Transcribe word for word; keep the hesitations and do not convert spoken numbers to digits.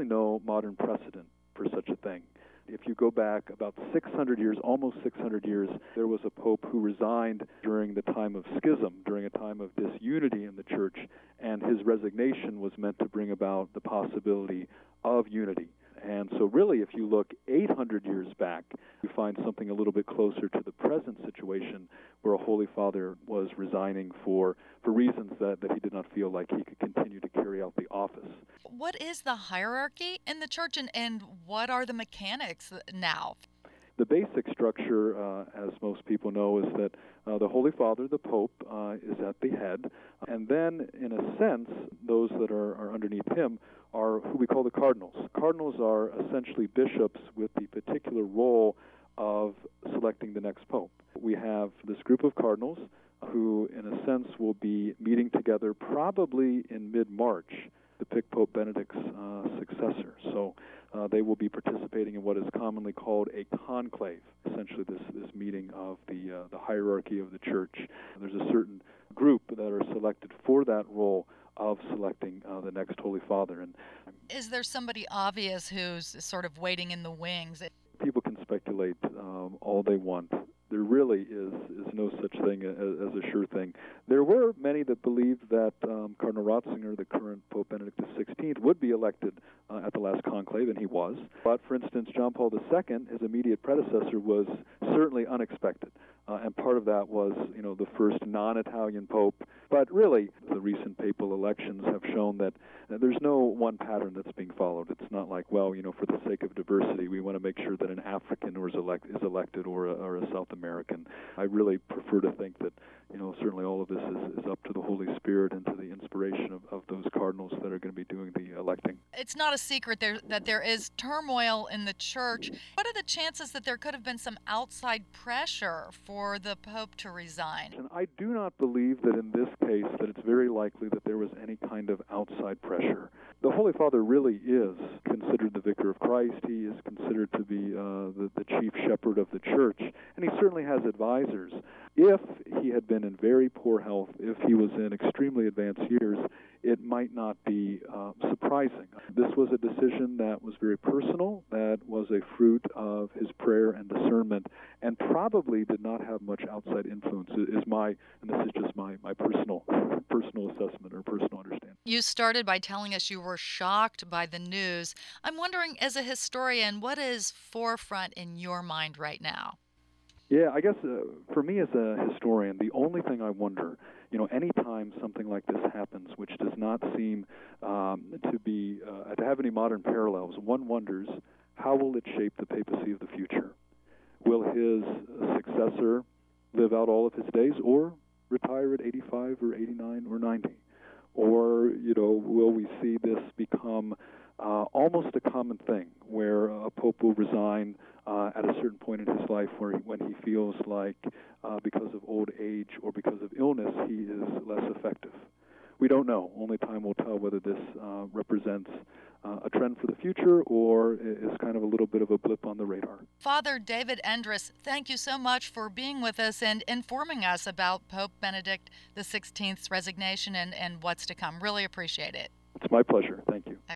no modern precedent for such a thing. If you go back about six hundred years, almost six hundred years, there was a pope who resigned during the time of schism, during a time of disunity in the church, and his resignation was meant to bring about the possibility of unity. And so really, if you look eight hundred years back, you find something a little bit closer to the present situation where a Holy Father was resigning for, for reasons that, that he did not feel like he could continue to carry out the office. What is the hierarchy in the church, and, and what are the mechanics now? The basic structure, uh, as most people know, is that uh, the Holy Father, the Pope, uh, is at the head, and then, in a sense, those that are, are underneath him are who we call the cardinals. Cardinals are essentially bishops with the particular role of selecting the next pope. We have this group of cardinals who, in a sense, will be meeting together probably in mid-March to pick Pope Benedict's uh, successor. So uh, they will be participating in what is commonly called a conclave, essentially this, this meeting of the, uh, the hierarchy of the church. There's a certain group that are selected for that role of selecting uh, the next Holy Father. And is there somebody obvious who's sort of waiting in the wings? People can speculate um, all they want. There really is, is no such thing as, as a sure thing. There were many that believed that um, Cardinal Ratzinger, the current Pope Benedict the sixteenth, would be elected uh, at the last conclave, and he was. But, for instance, John Paul the Second, his immediate predecessor, was certainly unexpected. Uh, and part of that was, you know, the first non-Italian pope. But really, the recent papal elections have shown that uh, there's no one pattern that's being followed. It's not like, well, you know, for the sake of diversity, we want to make sure that an African or is, elect, is elected or a, or a South American. I really prefer to think that, you know, certainly all of this is, is up to the Holy Spirit and to the inspiration of, of those cardinals that are going to be doing the electing. It's not a secret there that there is turmoil in the church. What are the chances that there could have been some outside pressure for the Pope to resign? And I do not believe that in this case that it's very likely that there was any kind of outside pressure. The Holy Father really is considered the vicar of Christ. He is considered to be uh, the, the chief shepherd of the church, and he certainly has advisors. If he had been in very poor health, if he was in extremely advanced years, it might not be uh, surprising. This was a decision that was very personal, that was a fruit of his prayer and discernment, and probably did not have much outside influence, is my, and this is just my, my personal personal assessment or personal understanding. You started by telling us you were shocked by the news. I'm wondering, as a historian, what is forefront in your mind right now? Yeah, I guess uh, for me as a historian, the only thing I wonder, you know, anytime something like this happens, which does not seem um, to be uh, to have any modern parallels, one wonders how will it shape the papacy of the future? Will his successor live out all of his days, or retire at eighty-five or eighty-nine or ninety? Or, you know, will we see this become uh, almost a common thing, where a pope will resign uh, at a certain point in his life where he, when he feels like, uh, because of old age or because of illness, he is less effective? We don't know. Only time will tell whether this uh, represents uh, a trend for the future or is kind of a little bit of a blip on the radar. Father David Endres, thank you so much for being with us and informing us about Pope Benedict the sixteenth's resignation and, and what's to come. Really appreciate it. It's my pleasure. Thank you.